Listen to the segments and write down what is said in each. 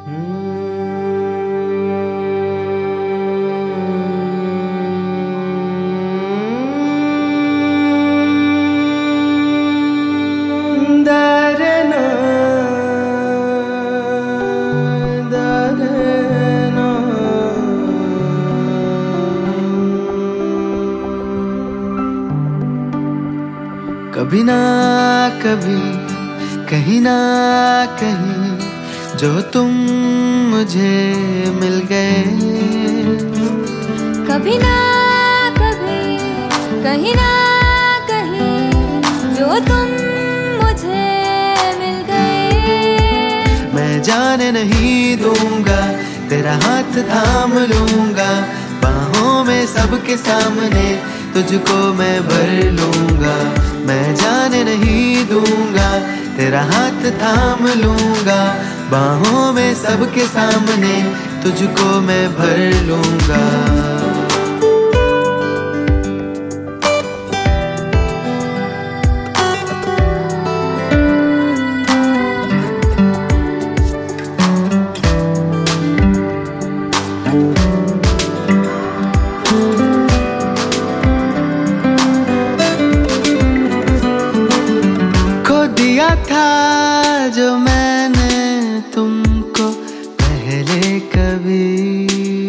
कभी ना कभी कहीं ना कहीं जो तुम मुझे मिल गए। कभी ना कभी कहीं ना कहीं जो तुम मुझे मिल गए। मैं जाने नहीं दूंगा, तेरा हाथ थाम लूंगा, बाहों में सबके सामने तुझको मैं भर लूंगा। मैं जाने नहीं दूंगा, तेरा हाथ थाम लूंगा, बाहों में सबके सामने तुझको मैं भर लूंगा। दिया था जो मैंने तुमको पहले कभी,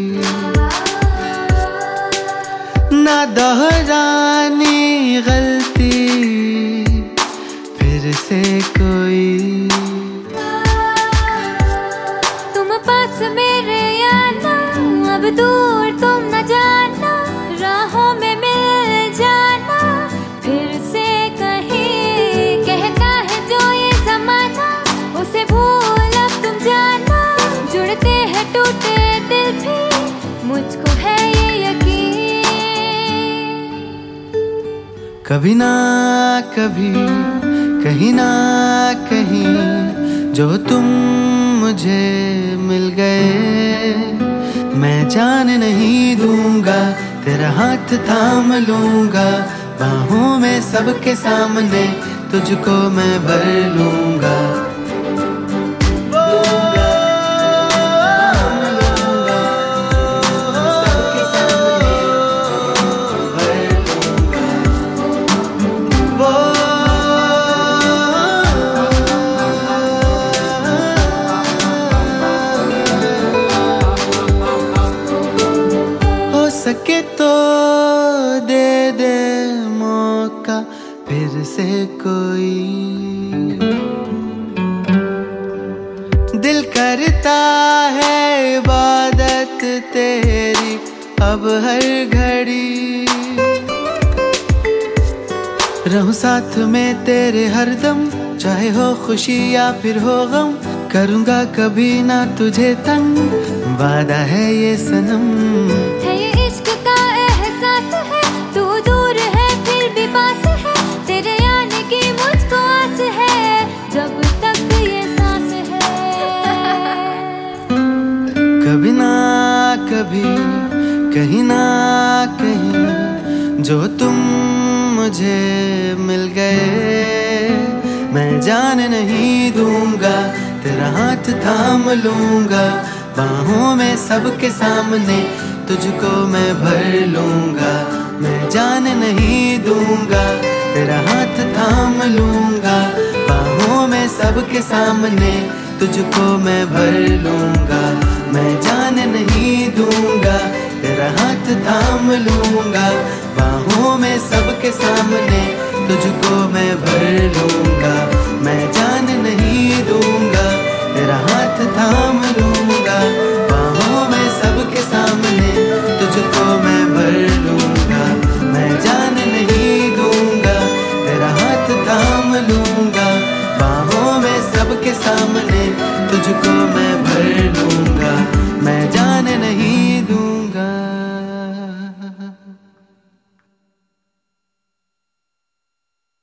ना दोहरानी गलती फिर से कोई। तुम पास मेरे आना, अब दूर तुम न जाना, राहों में मिल जाना फिर से कहीं। कहता है जो ये ज़माना, उसे भूल अब तुम जाना। जुड़ते हैं टूटे दिल भी, मुझको है ये यकीन। कभी ना कभी कहीं ना कहीं जो तुम मुझे मिल गए। मैं जान नहीं दूंगा, तेरा हाथ थाम लूंगा, बाहों में सबके सामने तुझको मैं भर लूंगा। सके तो दे दे मौका फिर से कोई। दिल करता है इबादत तेरी अब हर घड़ी। रहूं साथ में तेरे हरदम, चाहे हो खुशी या फिर हो गम, करूंगा कभी ना तुझे तंग, वादा है ये सनम। है ये इश्क का एहसास है, तू दूर है फिर भी पास है, तेरे आने की मुझको आस है, जब तक ये सांस है। कभी ना कभी कहीं ना कहीं जो तुम मुझे मिल गए। मैं जान नहीं दूंगा, तेरा हाथ थाम लूंगा, बाहों में सबके सामने तुझको मैं भर लूंगा। मैं जान नहीं दूंगा, तेरा हाथ थाम लूंगा, बाहों में सबके सामने तुझको मैं भर लूंगा। मैं जान नहीं दूंगा, तेरा हाथ थाम लूंगा, बाहों में सबके सामने तुझको मैं भर लूंगा। मैं जान नहीं दूंगा, तेरा हाथ थाम लूंगा, बाहों में सबके सामने तुझको मैं भर लूंगा। मैं जान नहीं दूंगा, तेरा हाथ थाम लूंगा, बाहों में सबके सामने तुझको मैं भर लूंगा।